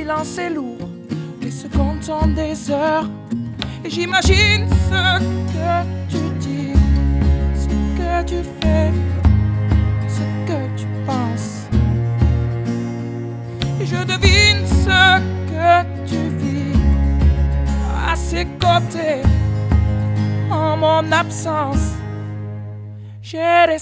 silence est lourd, les secondes sont des heures. Et j'imagine ce que tu dis, ce que tu fais, ce que tu penses. Et je devine ce que tu vis à ses côtés en mon absence. J'ai des